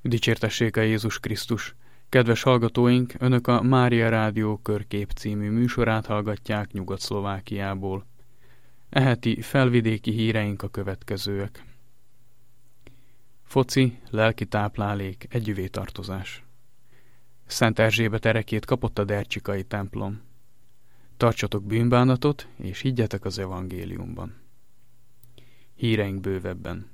Dicsértessék a Jézus Krisztus! Kedves hallgatóink, Önök a Mária Rádió Körkép című műsorát hallgatják Nyugat-Szlovákiából. Eheti felvidéki híreink a következőek. Foci, lelki táplálék, együvé tartozás. Szent Erzsébet erekét kapott a dercsikai templom. Tartsatok bűnbánatot, és higgyetek az evangéliumban. Híreink bővebben.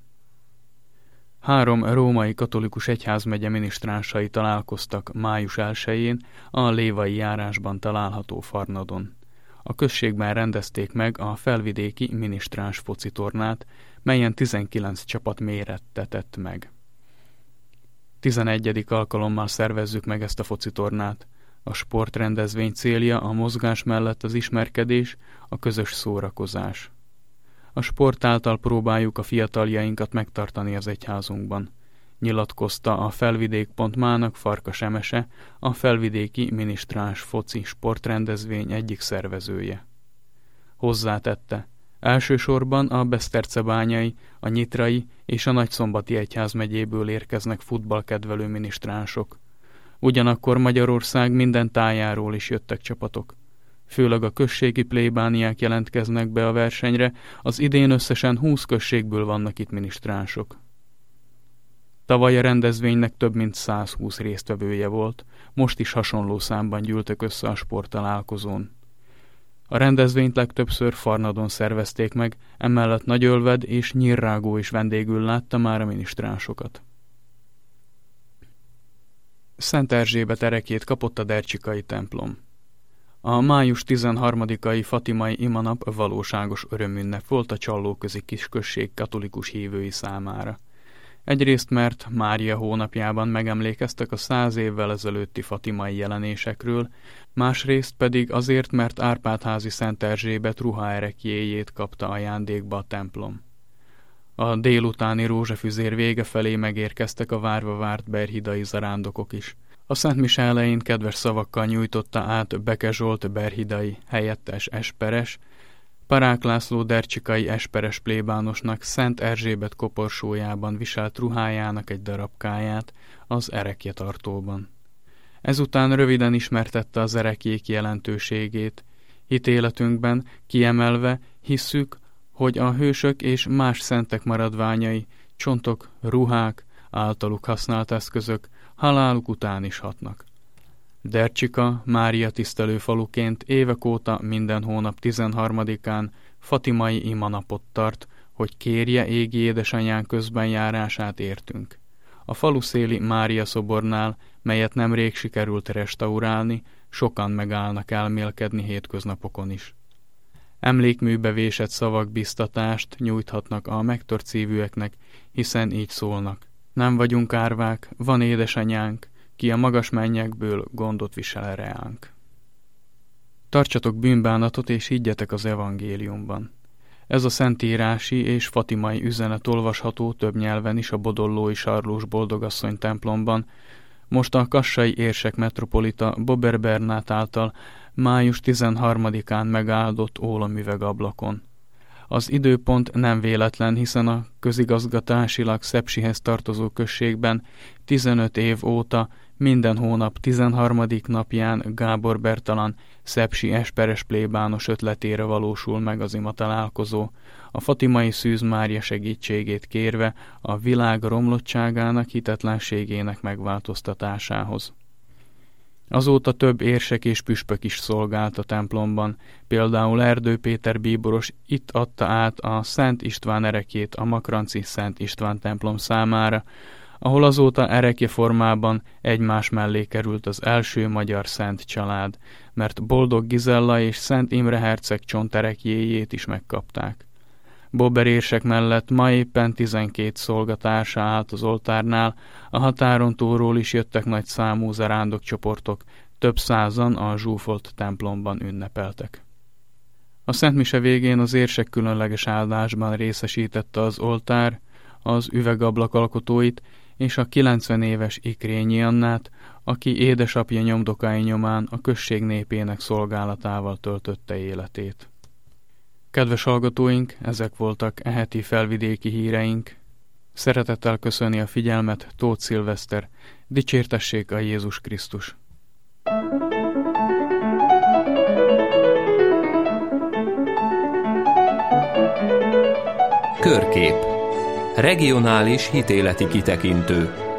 3 római katolikus egyházmegye minisztránsai találkoztak május 1-én a Lévai járásban található Farnadon. A községben rendezték meg a felvidéki minisztráns focitornát, melyen 19 csapat mérettetett meg. 11. alkalommal szervezzük meg ezt a focitornát. A sportrendezvény célja a mozgás mellett az ismerkedés, a közös szórakozás. A sport által próbáljuk a fiataljainkat megtartani az egyházunkban, nyilatkozta a Felvidék.mának Farkas Emese, a felvidéki minisztráns foci sportrendezvény egyik szervezője. Hozzátette, elsősorban a besztercebányai, a nyitrai és a nagyszombati egyházmegyéből érkeznek futballkedvelő minisztránsok. Ugyanakkor Magyarország minden tájáról is jöttek csapatok. Főleg a községi plébániák jelentkeznek be a versenyre, az idén összesen 20 községből vannak itt minisztránsok. Tavaly a rendezvénynek több mint 120 résztvevője volt, most is hasonló számban gyűltek össze a sporttalálkozón. A rendezvényt legtöbbször Farnadon szervezték meg, emellett Nagyölved és Nyírrágó is vendégül látta már a minisztránsokat. Szent Erzsébet erekét kapott a dercsikai templom. A május 13-ai fatimai imanap valóságos örömünnep volt a Csallóközi kisközség katolikus hívői számára. Egyrészt mert Mária hónapjában megemlékeztek a 100 évvel ezelőtti fatimai jelenésekről, másrészt pedig azért, mert Árpád-házi Szent Erzsébet ruhaerekjéjét kapta ajándékba a templom. A délutáni rózsafüzér vége felé megérkeztek a várva várt berhidai zarándokok is. A Szent Mise elején kedves szavakkal nyújtotta át Beke Zsolt berhidai helyettes esperes, Parák László dercsikai esperes plébánosnak Szent Erzsébet koporsójában viselt ruhájának egy darabkáját az erekjetartóban. Ezután röviden ismertette az erekjék jelentőségét. Hitéletünkben kiemelve hisszük, hogy a hősök és más szentek maradványai, csontok, ruhák, általuk használt eszközök haláluk után is hatnak. Dercsika Mária tisztelő faluként évek óta minden hónap 13-án fatimai imanapot tart, hogy kérje égi édesanyánk közbenjárását értünk. A faluszéli Mária szobornál, melyet nemrég sikerült restaurálni, sokan megállnak elmélkedni hétköznapokon is. Emlékműbe vésett szavak biztatást nyújthatnak a megtört szívűeknek, hiszen így szólnak. Nem vagyunk árvák, van édesanyánk, ki a magas mennyekből gondot visel reánk. Tartsatok bűnbánatot és higgyetek az evangéliumban. Ez a szentírási és fatimai üzenet olvasható több nyelven is a bodollói Sarlós Boldogasszony templomban, most a kassai érsek metropolita Bober Bernát által május 13-án megáldott ólomüvegablakon. Az időpont nem véletlen, hiszen a közigazgatásilag Szepsihez tartozó községben 15 év óta minden hónap 13. napján Gábor Bertalan szepsi esperes plébános ötletére valósul meg az imatalálkozó, a fatimai Szűz Mária segítségét kérve a világ romlottságának, hitetlenségének megváltoztatásához. Azóta több érsek és püspök is szolgált a templomban, például Erdő Péter bíboros itt adta át a Szent István erekét a Makranci Szent István templom számára, ahol azóta erekje formában egymás mellé került az első magyar szent család, mert Boldog Gizella és Szent Imre herceg csonterekjéjét is megkapták. Bober érsek mellett ma éppen 12 szolgatársa állt az oltárnál, a határon túlról is jöttek nagy számú zarándokcsoportok, több százan a zsúfolt templomban ünnepeltek. A Szent Mise végén az érsek különleges áldásban részesítette az oltár, az üvegablak alkotóit és a 90 éves Ikrényi Annát, aki édesapja nyomdokái nyomán a község népének szolgálatával töltötte életét. Kedves hallgatóink, ezek voltak e heti felvidéki híreink. Szeretettel köszöni a figyelmet Tóth Szilveszter. Dicsértessék a Jézus Krisztus! Körkép. Regionális hitéleti kitekintő.